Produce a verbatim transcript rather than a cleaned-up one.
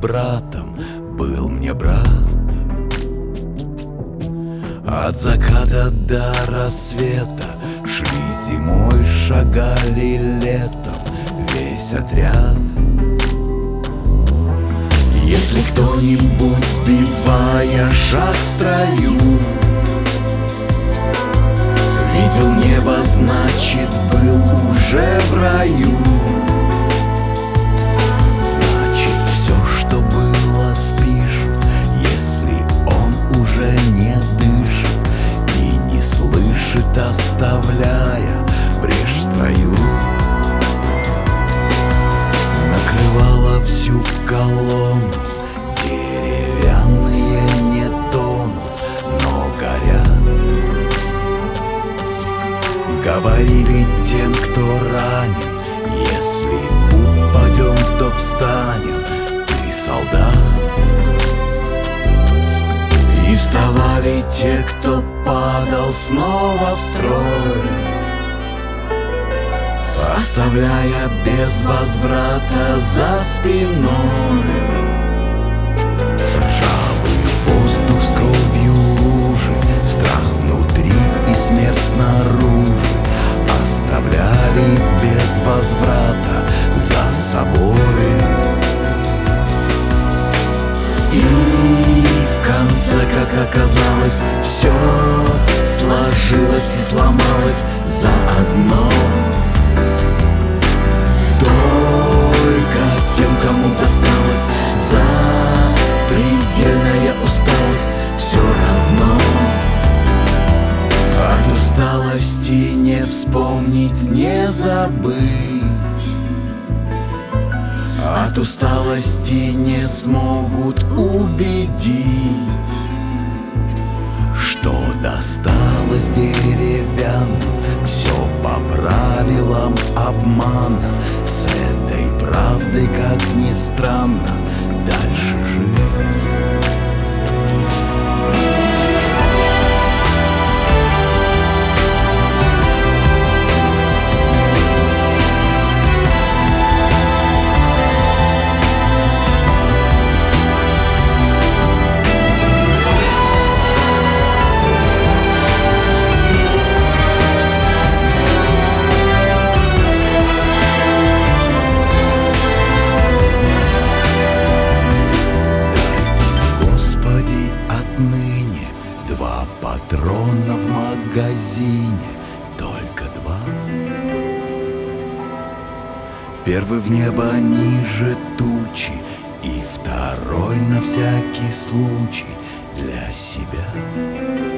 братом был мне брат. От заката до рассвета шли зимой, шагали летом весь отряд. Если кто-нибудь, сбивая шаг в строю, видел небо, значит, был уже в раю. Значит, все, что было, спишут, если он уже не дышит и не слышит, оставляя брешь в строю. Накрывала всю колонну, деревянные не тонут, но горят. Говорили тем, кто ранен: если упадем, то встанем, ты солдат. И вставали те, кто падал снова в строй, оставляя без возврата за спиной ржавый воздух с кровью лужи, страх внутри и смерть снаружи оставляли без возврата за собой. И в конце, как оказалось, все сложилось и сломалось заодно. Только тем, кому досталось запредельная усталость, все равно. От усталости не вспомнить, не забыть. От усталости не смогут убедить, что досталось деревянным все по правилам обмана. С этой правдой, как ни странно, дальше жить. Отныне два патрона в магазине, только два. Первый в небо ниже тучи, и второй на всякий случай для себя.